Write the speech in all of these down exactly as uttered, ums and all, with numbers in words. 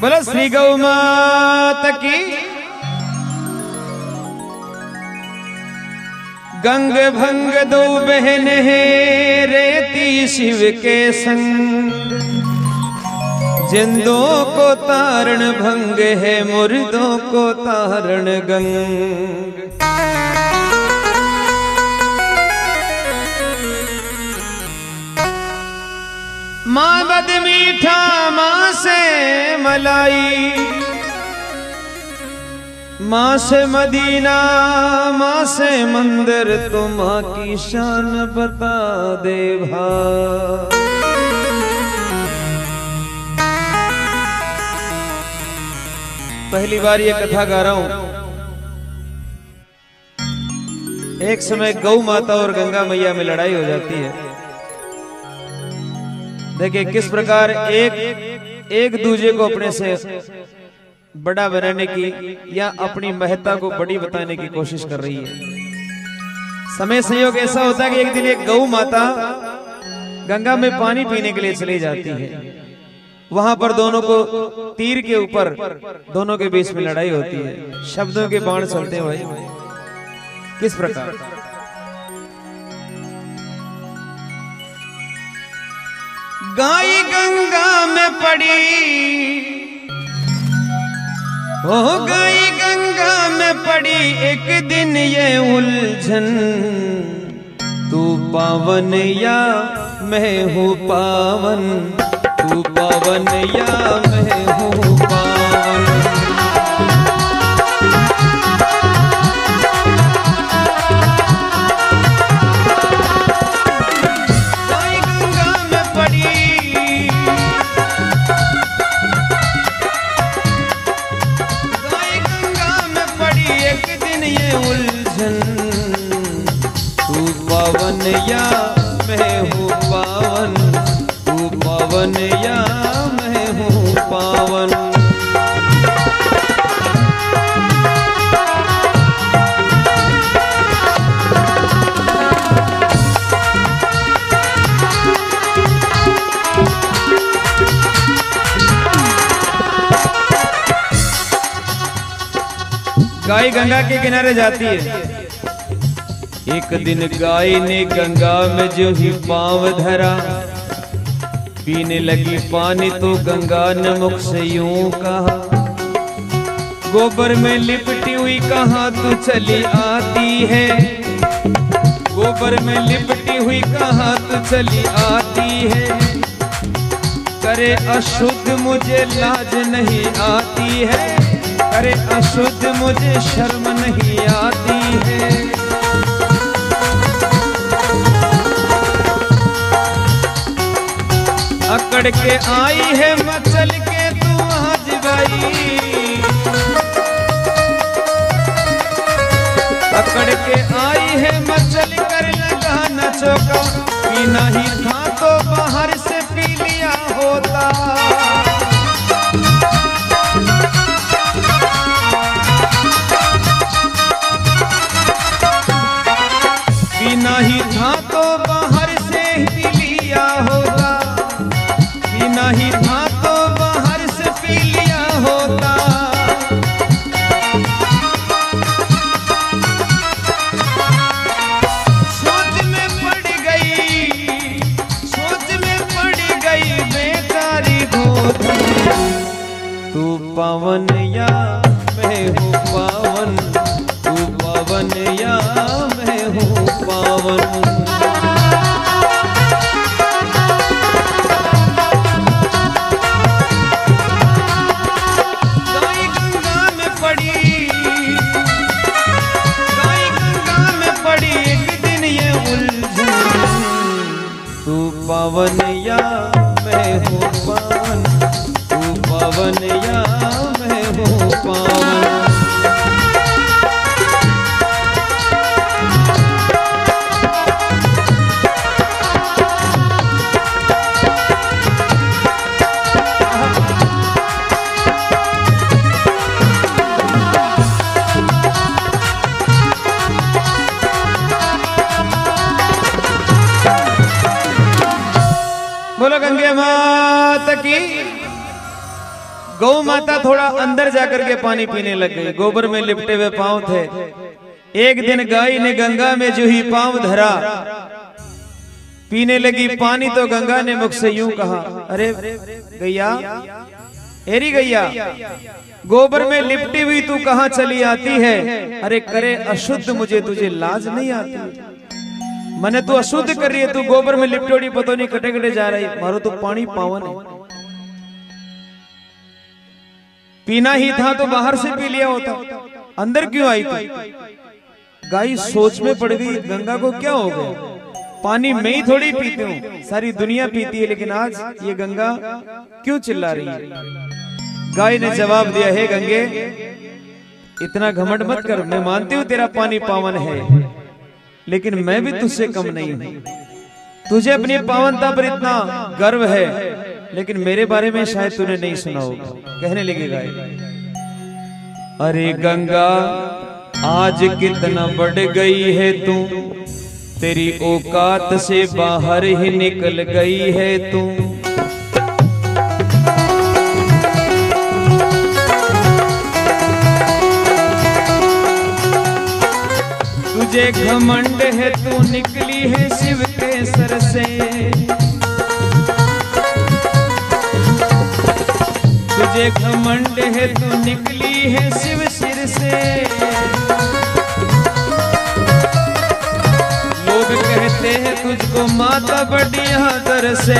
बोलो श्री गौ माता की। गंग भंग दो बहन है रेती शिव के संग, जिंदों को तारण भंग है मुर्दों को तारण गंग। माँ बद मीठा माँ से मलाई, माँ से मदीना माँ से मंदिर, तो माँ की शान बता दे भाई। पहली बार ये कथा गा रहा हूं। एक समय गौ माता और गंगा मैया में लड़ाई हो जाती है। देखिए किस प्रकार एक एक दूसरे को अपने से बड़ा बनाने की या अपनी महत्ता को बड़ी बताने की कोशिश कर रही है। समय संयोग ऐसा होता है कि एक दिन एक गौ माता गंगा में पानी पीने के लिए चली जाती है। वहां पर दोनों को तीर के ऊपर दोनों के बीच में लड़ाई होती है। शब्दों के बाण चलते हैं भाई। किस प्रकार गाय गंगा में पड़ी, ओ गाय गंगा में पड़ी, एक दिन ये उलझन, तू पावन या मैं हूँ पावन, तू पावन या मैं हूँ पावन। गाय गंगा में पड़ी, गाय गंगा में पड़ी, एक दिन ये उलझन, तू पावन या मैं हूँ पावन, तू पावन या मैं हूँ पावन। गाय गंगा के किनारे जाती है। एक दिन गाय ने गंगा में जो ही पांव धरा, पीने लगी पानी तो गंगा ने मुख से यूं कहा, गोबर में लिपटी हुई कहाँ तू चली आती है, गोबर में लिपटी हुई कहाँ तू चली आती है, करे अशुद्ध मुझे लाज नहीं आती है, करे अशुद्ध मुझे शर्म नहीं आती है। अकड़ के आई है मचल के तू आज भाई, अकड़ के आई है मचल कर लगा न चौका, पीना ही था तो बाहर से पी लिया होता, पीना ही था तो बाहर से पी लिया होता, पीना ही था तो बाहर से पी लिया होता। सोच में पड़ गई, सोच में पड़ गई बेचारी धोती, तू पावन या मैं हूँ पावन, तू पावन या मैं हूँ पावन। गाय गंगा में पड़ी, गाय गंगा में पड़ी, एक दिन ये उलझन, तू पावन या मैं हूँ पावन, तू पावन या मैं हूँ पावन। गौ माता थोड़ा अंदर जाकर के पानी पीने लग गई। गोबर में लिपटे हुए पांव थे। एक दिन गाय ने गंगा में जो ही पांव धरा, पीने लगी पानी, तो गंगा ने मुख से यूं कहा, अरे गैया, एरी गैया, गोबर में लिपटी हुई तू कहां चली आती है? अरे करे अशुद्ध मुझे, तुझे लाज नहीं आती? मैंने तू अशुद्ध कर रही है, तू गोबर में लिपटोड़ी पतो नहीं कटे कटे जा रही। मारो तो पानी पावन है, पीना ही था तो बाहर से पी लिया होता, अंदर क्यों आई तू? गाय सोच में पड़ गई, गंगा को क्या हो गया? पानी मैं ही थोड़ी पीती हूँ, सारी दुनिया पीती है, लेकिन आज ये गंगा क्यों चिल्ला रही है? गाय ने जवाब दिया, हे गंगे, इतना घमंड मत कर। मैं मानती हूँ तेरा पानी पावन है, लेकिन मैं भी तुझसे कम नहीं हूं। तुझे अपनी पावनता पर इतना गर्व है, लेकिन मेरे बारे में शायद तूने नहीं सुना होगा। कहने लगी गाय, अरे गंगा, आज कितना बढ़ गई है तू, तेरी औकात से बाहर ही निकल गई है तू। तुझे घमंड है, तू निकली है शिव के सर से। तुझे घमंड है, तू निकली है शिव सिर से। लोग कहते हैं तुझको माता बड़ी आदर से।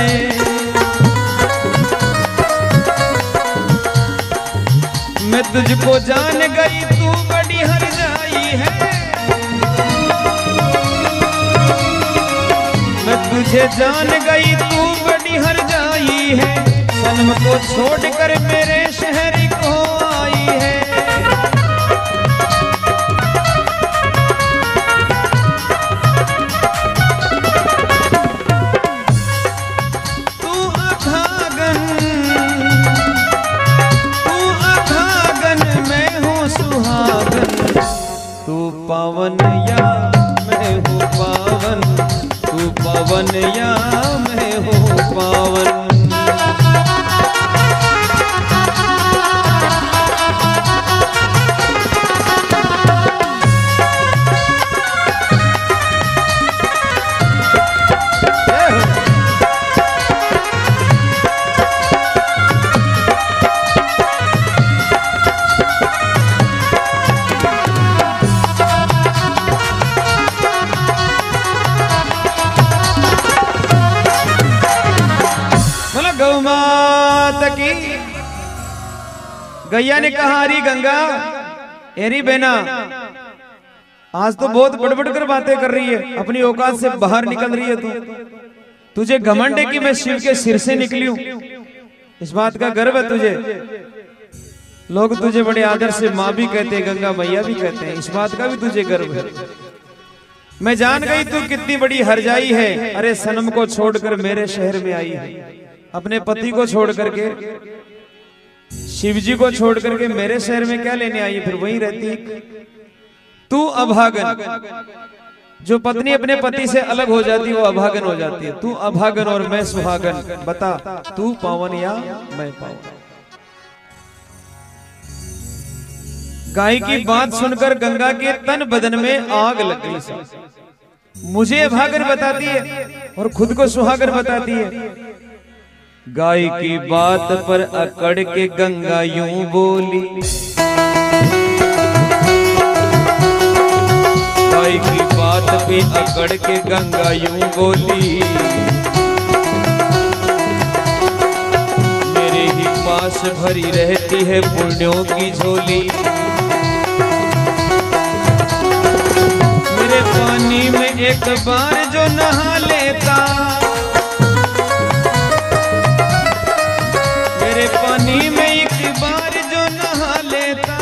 मैं तुझको जान गई, तू बड़ी हरजाई है। मैं तुझे जान गई, तू बड़ी हरजाई है। जन्म को छोड़कर मेरे शहर को आई है। तू अभागन, तू अभागन, मैं हूँ सुहागन। तू पावन या मैं हूँ पावन, तू पावन या मैं हूँ पावन। गैया ने कहा, अरे गंगा, एरी बेना, आज तो बहुत बड़बड़ कर बातें कर रही है, अपनी औकात से बाहर निकल रही है तू। तुझे घमंड है कि मैं शिव के सिर से निकली हूं, इस बात का गर्व है तुझे। लोग तुझे बड़े आदर से माँ भी कहते हैं, गंगा मैया भी कहते हैं, इस बात का भी तुझे गर्व है। मैं जान गई तू कितनी बड़ी हरजाई है। अरे सनम को छोड़कर मेरे शहर में आई है, अपने पति को छोड़ करके, शिव जी को छोड़ करके मेरे शहर में क्या लेने आई है? फिर वहीं रहती। तू अभागन, जो पत्नी अपने पति से अलग हो जाती है वो अभागन हो जाती है। तू अभागन और मैं सुहागन, बता तू पावन या मैं पावन। गाय की बात सुनकर गंगा के तन बदन में आग लग गई। मुझे अभागन बताती है और खुद को सुहागन बताती है। गाय की बात पर अकड़ के गंगा यूं बोली, गाय की बात पे अकड़ के गंगा यूं बोली, मेरे ही पास भरी रहती है पुण्यों की झोली। मेरे पानी में एक बार जो नहा लेता, मेरे पानी में एक बार जो नहा लेता,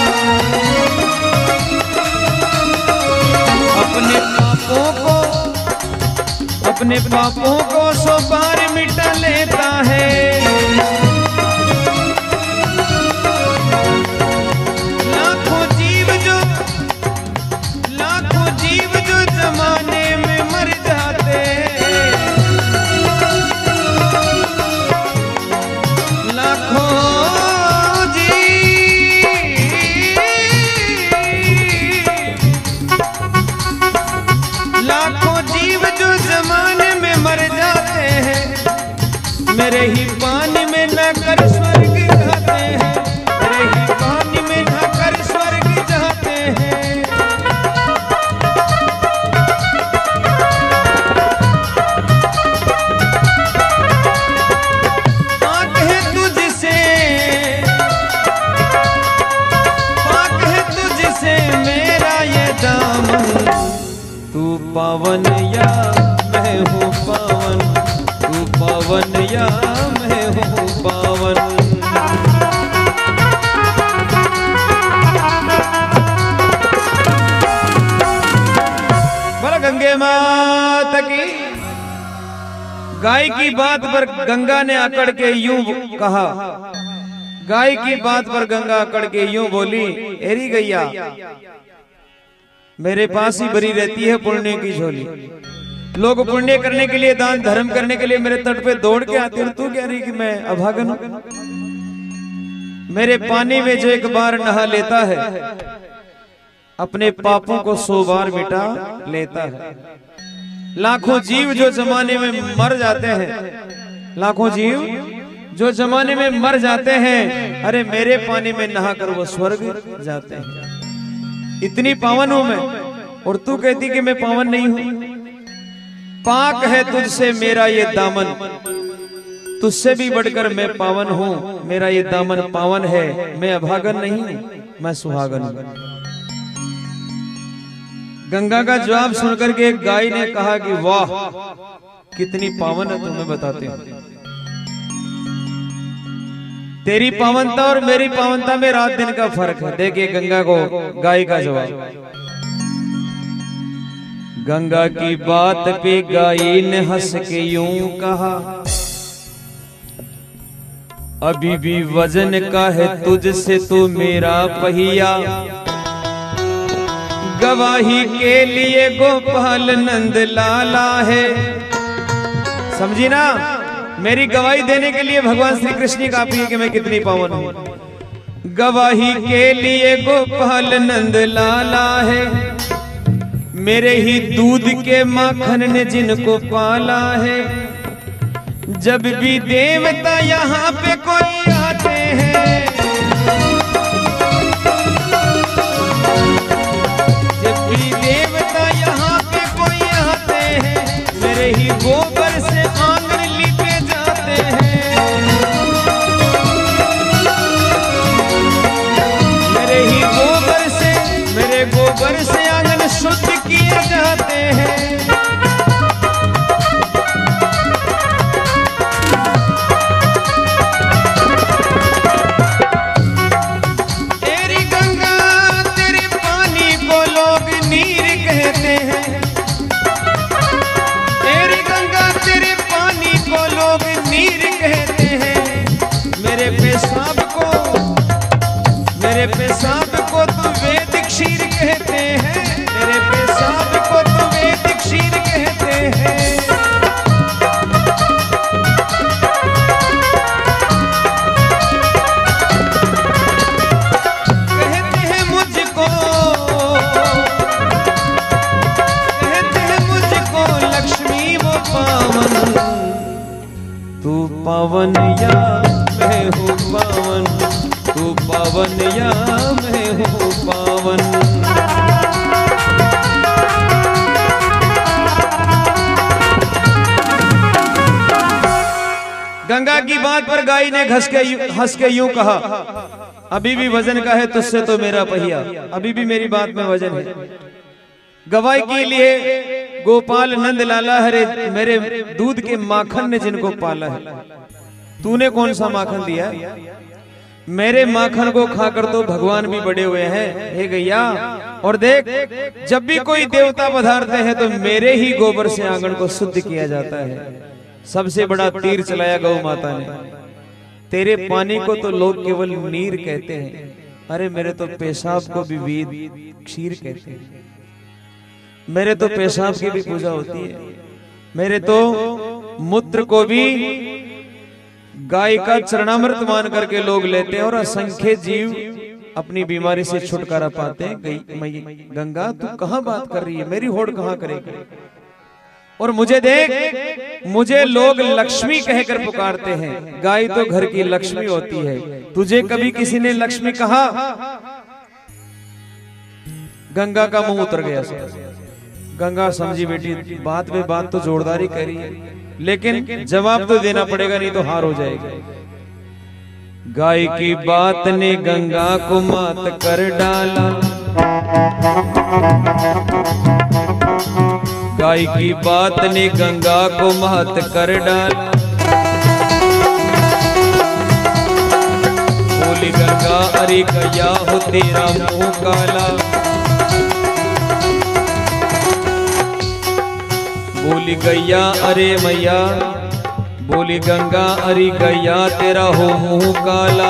अपने पापों को अपने पापों को सौ बार मिटा लेता है। लाखों जीव जो लाखों जीव जो जमाने में मर जाते, लाखों पावन या मैं हूँ पावन, तू पावन या मैं हूँ पावन। बोला गंगे माता की। गाय की बात पर गंगा ने अकड़ के यूं कहा, गाय की बात पर गंगा अकड़ के यूं बोली, एरी गैया मेरे पास ही भरी रहती है पुण्य की झोली। लोग पुण्य करने के लिए, दान धर्म करने के लिए मेरे तट पे दौड़ के आते, और तू कह रही कि मैं अभागन हूं। मेरे पानी में जो एक बार नहा लेता है, अपने पापों को सौ बार मिटा लेता है। लाखों जीव जो जमाने में मर जाते हैं, लाखों जीव जो जमाने में मर जाते हैं, अरे मेरे पानी में नहाकर वो स्वर्ग जाते हैं। इतनी पावन हूं मैं, और तू कहती कि मैं पावन नहीं हूं। पाक है तुझसे मेरा ये दामन, तुझसे भी बढ़कर मैं पावन हूं। मेरा ये दामन पावन है, मैं अभागन नहीं हूं, मैं सुहागन हूं। गंगा का जवाब सुनकर के एक गाय ने कहा कि वाह कितनी पावन है, तुम्हें बताते हैं। तेरी पावनता और मेरी पावनता में रात दिन का फर्क है। देखिए गंगा को गाय का जवाब। गंगा की बात पे गाय ने हंस के यूं कहा, अभी भी वजन का है तुझसे तो मेरा पहिया, गवाही के लिए गोपाल नंद लाला है। समझी ना, मेरी गवाही देने के लिए भगवान श्री कृष्ण काफी है कि मैं कितनी पावन हूं। गवाही के लिए गोपाल नंद लाला है, मेरे ही दूध के माखन ने जिनको पाला है। जब भी देवता यहाँ पे कोई आते हैं, जब भी देवता यहाँ पे कोई आते हैं, मेरे ही गोबर से आंगन लिपे जाते हैं। मेरे ही गोबर से, मेरे गोबर से आंगन शुद्ध किए जाते हैं। तेरी गंगा तेरे पानी को लोग नीर कहते हैं, तेरी गंगा तेरे पानी को लोग नीर कहते हैं। मेरे पेशाब को, मेरे पेशाब को तो वेद क्षीर कहते हैं, मेरे पेशाब को तो वेद क्षीर कहते हैं। कहते हैं मुझको, कहते हैं मुझको लक्ष्मी वो पावन, तू पावन या मैं हूँ पावन, तू पावन या मैं हूँ पावन। गंगा की बात पर गाय ने घस के हंस के यूं कहा, अभी भी वजन का है तुझसे तो मेरा पहिया, अभी भी मेरी बात में वजन है। गवाही के लिए गोपाल नंद लाला हरे, मेरे दूध के माखन ने जिनको पाला है। तूने कौन सा माखन दिया? मेरे माखन को खाकर तो भगवान भी बड़े हुए हैं हे गैया। और देख, जब भी कोई देवता पधारते हैं तो मेरे ही गोबर से आंगन को शुद्ध किया जाता है। सबसे बड़ा तीर चलाया गौ माता ने। तेरे पानी को तो लोग केवल नीर कहते हैं, अरे मेरे तो पेशाब को भी वेद क्षीर कहते हैं। मेरे तो पेशाब की भी पूजा होती है, मेरे तो मूत्र को भी गाय का चरणामृत मान करके लोग लेते हैं, और असंख्य जीव अपनी बीमारी से छुटकारा पाते हैं। गंगा तू कहां बात कर रही है, मेरी होड़ कहां करेगी? और मुझे देख, मुझे लोग लक्ष्मी कहकर पुकारते हैं। गाय तो घर की लक्ष्मी होती है, तुझे कभी किसी ने लक्ष्मी कहा? गंगा का मुंह उतर गया। गंगा समझी बेटी बात में बात तो जोरदारी कह रही है, लेकिन जवाब तो देना पड़ेगा, नहीं तो हार हो जाएगी। गाय की बात ने गंगा को मात कर डाला, गाय की बात ने गंगा को महत कर डाला। बोली गंगा अरे गया हो तेरा मुंह काला। बोली गैया अरे मैया, बोली गंगा अरे गैया तेरा हो मुंह काला।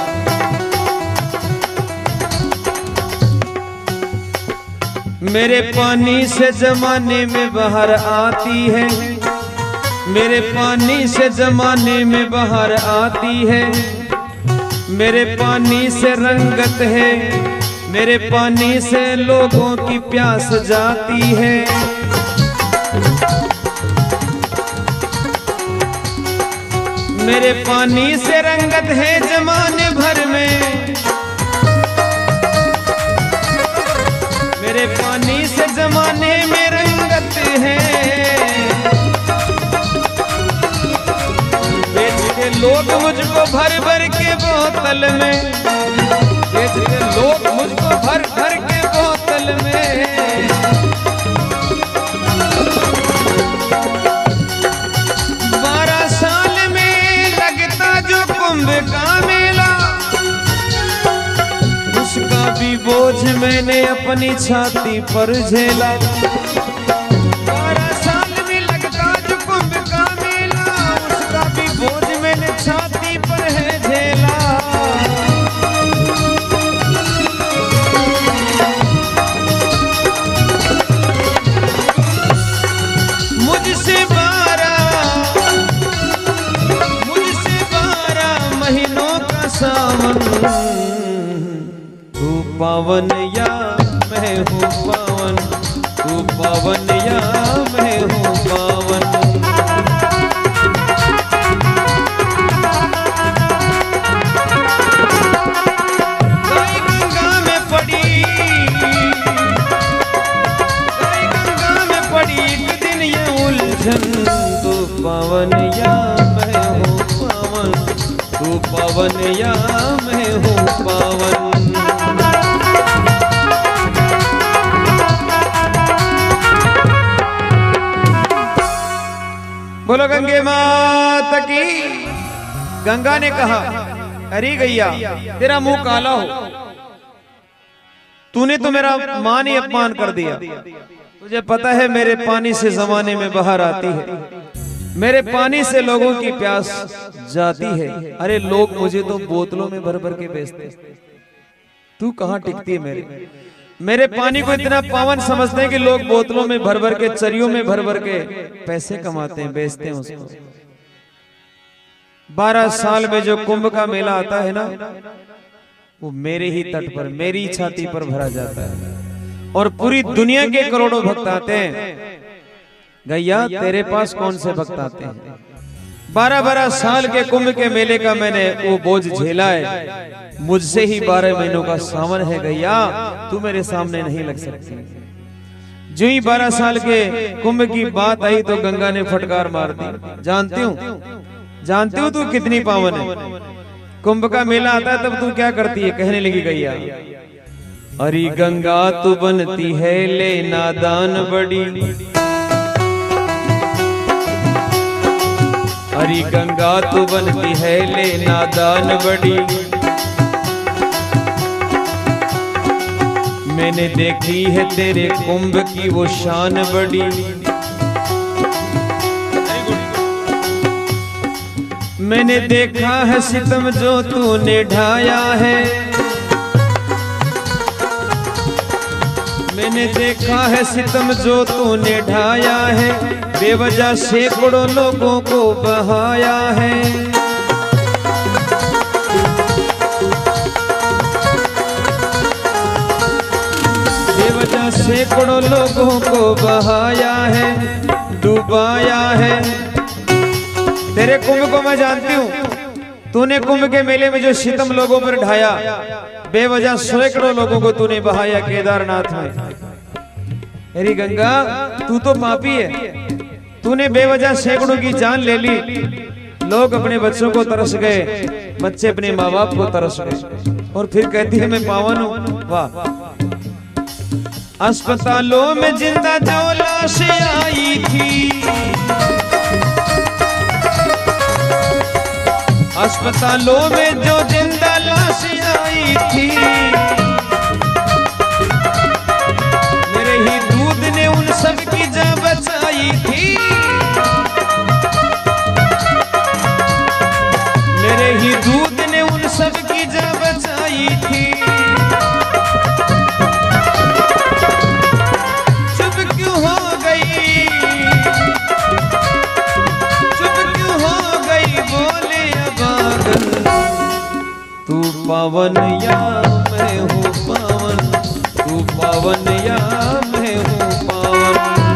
मेरे पानी से जमाने में बाहर आती है, मेरे पानी से जमाने में बाहर आती है। मेरे पानी से रंगत है, मेरे पानी से लोगों की प्यास जाती है। मेरे पानी से रंगत है जमाने भर में, मेरे पानी से जमाने में रंगत है। बेच के लोग मुझको भर भर के बोतल में, बेच के लोग मुझको भर भर के बोतल में। बारह साल में लगता जो कुंभ का मेला, उसका भी बोझ मैंने अपनी छाती पर झेला। बारह साल में लगता जो कुंभ का मेला, उसका भी बोझ मैंने छाती पर है झेला। मुझसे बारह मुझसे बारह महीनों का सावन, तू पावन या मैं हूँ पावन, तू पावन या मैं हूँ पावन। गाय गंगा में पड़ी, गाय गंगा में पड़ी एक दिन ये उलझन, तू पावन या मैं हूँ पावन, तू पावन या मैं हूँ पावन। बोलो गंगे माता की। गंगा ने कहा अरे गैया तेरा मुंह काला हो, तूने तो मेरा मान ही अपमान कर दिया। तुझे पता है मेरे पानी से जमाने में बाहर आती है, मेरे पानी से लोगों की प्यास जाती है। अरे लोग मुझे तो बोतलों में भर भर के बेचते, तू कहाँ टिकती है मेरे मेरे पानी को इतना पावन समझते हैं कि लोग बोतलों में भर भर के, चरियों में भर भर के पैसे कमाते हैं, बेचते हैं उसको। बारह साल में जो कुंभ का मेला आता है ना, वो मेरे ही तट पर, मेरी छाती पर भरा जाता है और पूरी दुनिया के करोड़ों भक्त आते हैं। गैया तेरे पास कौन से भक्त आते हैं? बारह बारह साल के कुंभ के मेले का मैंने वो बोझ झेला है, मुझसे ही बारह महीनों का सावन है। गैया तू मेरे सामने नहीं लग सकती। जो ही बारह साल के कुंभ की बात आई तो गंगा ने फटकार मार दी। जानती हूँ जानती हूँ तू कितनी पावन है। कुंभ का मेला आता है तब तू क्या करती है? कहने लगी गैया अरे गंगा तू बनती है ले नादान बड़ी, अरे गंगा तू बनती है ले नादान बड़ी। मैंने देखी है तेरे कुंभ की वो शान बड़ी। मैंने देखा है सितम जो तूने ढाया है, मैंने देखा है सितम जो तूने ढाया है। बेवजह सैकड़ों लोगों को बहाया है। बेवजह सैकड़ों लोगों को बहाया है, डुबाया है। तेरे कुंभ को मैं जानती हूँ। तूने कुंभ के मेले में जो सितम लोगों पर ढाया, बेवजह सैकड़ों लोगों को तूने बहाया केदारनाथ में। अरे गंगा तू तो पापी है, तूने बेवजह सैकड़ों की जान ले ली। लोग अपने बच्चों को तरस गए, बच्चे अपने माँ बाप को तरस गए और फिर कहती है मैं पावन हूँ। वाह, अस्पतालों में जिंदा जो लाशें आई थी, अस्पतालों में जो जिंदा लाशें आई थी, मेरे ही दूध ने उन सब की जान बचाई थी, मेरे ही दूध ने उन सब की जान बचाई थी। चुप क्यों हो गई, चुप क्यों हो गई, बोले अबागन, तू पावन या मैं हूँ पावन, तू पावन या मैं हूँ पावन।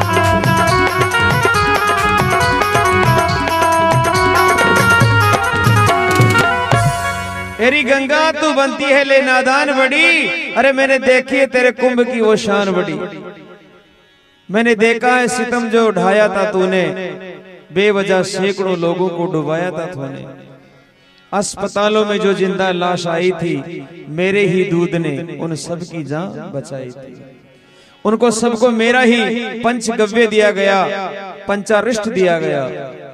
तेरी गंगा तू बनती है ले नादान बड़ी, अरे मैंने देखी है तेरे कुंभ की वो शान बड़ी। मैंने देखा है सितम जो उठाया था तूने, बेवजह सैकड़ों लोगों को डुबाया था तूने। अस्पतालों में जो जिंदा लाश आई थी, मेरे ही दूध ने उन सब की जान बचाई थी। उनको सबको मेरा ही पंचगव्य दिया गया, पंचारिष्ट दिया गया,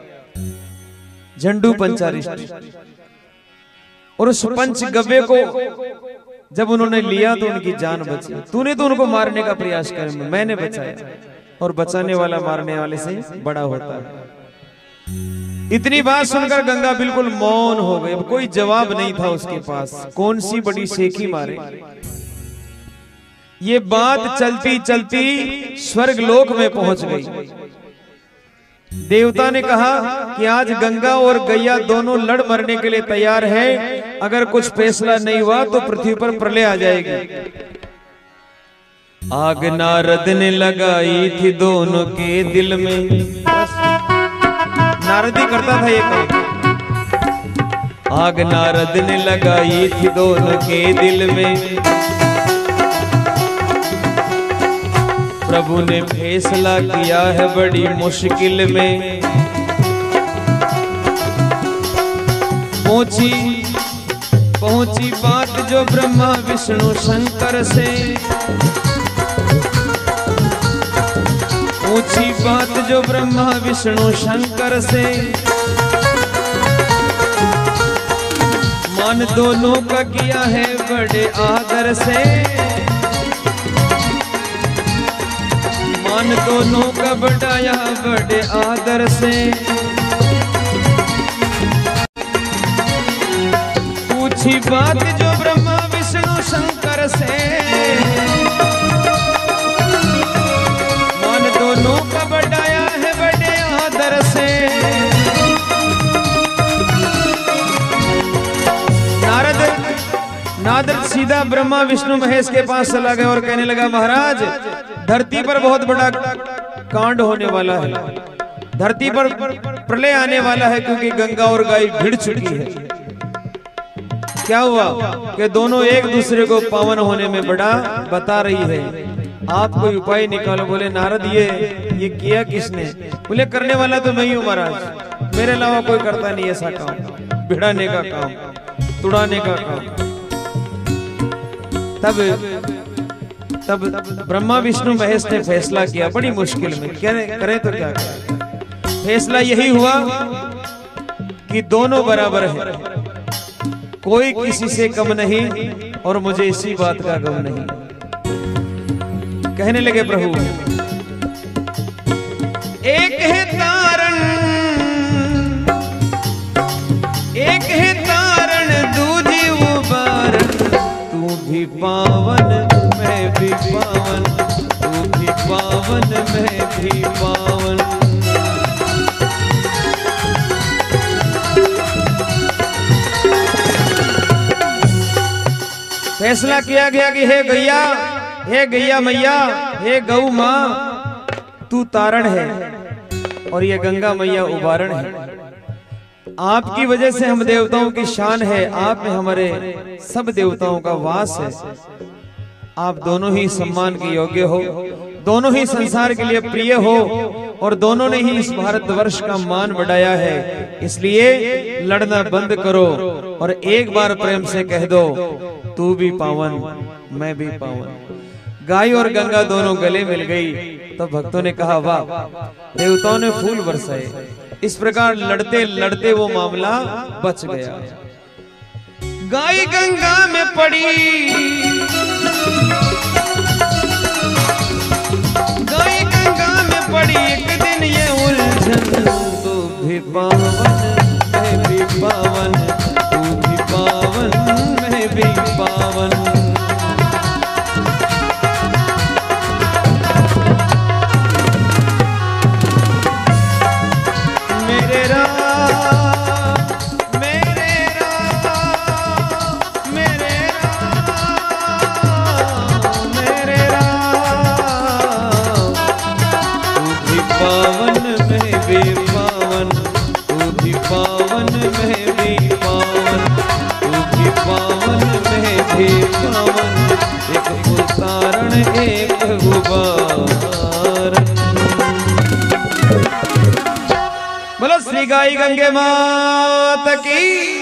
झंडू पंचारिष्ट। और उस पंचगव्य को जब उन्होंने लिया तो उनकी जान बची। तूने तो उनको मारने का प्रयास कर, मैंने बचाया, और बचाने वाला मारने वाले से बड़ा होता है। इतनी बात सुनकर गंगा बिल्कुल मौन हो गई, अब कोई जवाब नहीं था उसके पास। कौन सी बड़ी सेकी मारे। ये बात चलती चलती स्वर्ग लोक में पहुंच गई। देवता ने कहा कि आज गंगा और गैया दोनों लड़ मरने के लिए तैयार है, अगर कुछ फैसला नहीं हुआ तो पृथ्वी पर प्रलय आ जाएगी। आग नारद ने लगाई थी दोनों के दिल में, नारद ही करता था ये काम। आग नारद ने लगाई थी दोनों के दिल में, प्रभु ने फैसला किया है बड़ी मुश्किल में। पहुंची पहुंची बात जो ब्रह्मा विष्णु शंकर से, पहुंची बात जो ब्रह्मा विष्णु शंकर से। मान दोनों का किया है बड़े आदर से, मान दोनों का बढ़ाया बड़े आदर से। पूछी बात जो ब्रह्मा विष्णु शंकर से, मान दोनों का बढ़ाया है बड़े आदर से। नारद नारद सीधा ब्रह्मा विष्णु महेश के पास चला गया और कहने लगा, महाराज धरती पर बहुत बड़ा कांड होने वाला है, धरती पर प्रलय आने वाला है, क्योंकि गंगा और गाय भिड़ चुकी है। क्या हुआ कि दोनों एक दूसरे को पावन होने में बड़ा बता रही है, आप कोई उपाय निकालो। बोले नारद ये ये किया किसने? बोले करने वाला तो मैं ही हूं महाराज, मेरे अलावा कोई करता नहीं ऐसा काम, भिड़ाने का काम, तुड़ाने का काम। तब तब ब्रह्मा विष्णु महेश ने फैसला किया बड़ी मुश्किल में, क्या करें तो क्या करें। फैसला यही हुआ कि दोनों बराबर हैं, कोई किसी से कम नहीं, और मुझे इसी बात का गम नहीं। कहने लगे प्रभु, एक है तारण, एक है तारण, दूजी उबारण, तू भी पावन मैं भी पावन, तू भी पावन मैं भी पावन। फैसला किया गया कि हे गैया, हे गैया मैया, हे गौ माँ, तू तारण है और ये गंगा मैया उबारण है। आपकी वजह से हम देवताओं की शान है, आप में हमारे सब देवताओं का वास है। आप दोनों ही सम्मान के योग्य हो, दोनों ही संसार के लिए प्रिय हो, और दोनों ने ही इस भारतवर्ष का मान बढ़ाया है। इसलिए लड़ना बंद करो और एक बार प्रेम से कह दो, तू भी पावन मैं भी पावन। गाय और गंगा दोनों गले मिल गई तो भक्तों ने कहा वाह, देवताओं ने फूल बरसाए। इस प्रकार लड़ते लड़ते वो मामला बच गया। गाय गंगा में पड़ी, गाय गंगा में पड़ी, एक दिन ये उलझन। तू भी पावन मैं भी पावन, तू भी पावन मैं भी पावन। मेरे राम मेरे राम मेरे राम मेरे राम। तू भी पावन मैं भी पावन, तू भी पावन मैं भी पावन, तू भी पावन मैं भी पावन। एक उदाहरण एक गुबार। बोलो श्री गाय गंगे मात की।